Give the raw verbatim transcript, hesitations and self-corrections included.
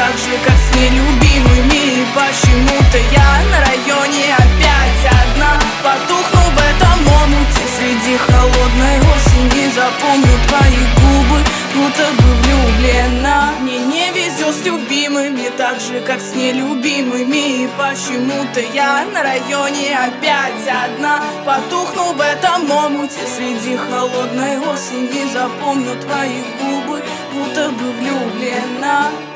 так же, как с нелюбимыми. И почему-то я на районе опять одна. Потухну в этом омуте среди холодной осени. Запомню твои губы, будто бы влюблена. Мне не везет с любимыми, так же, как с нелюбимыми. И почему-то я на районе опять одна. Потухну в этом омуте среди холодной осени. Запомню твои губы, будто бы влюблена.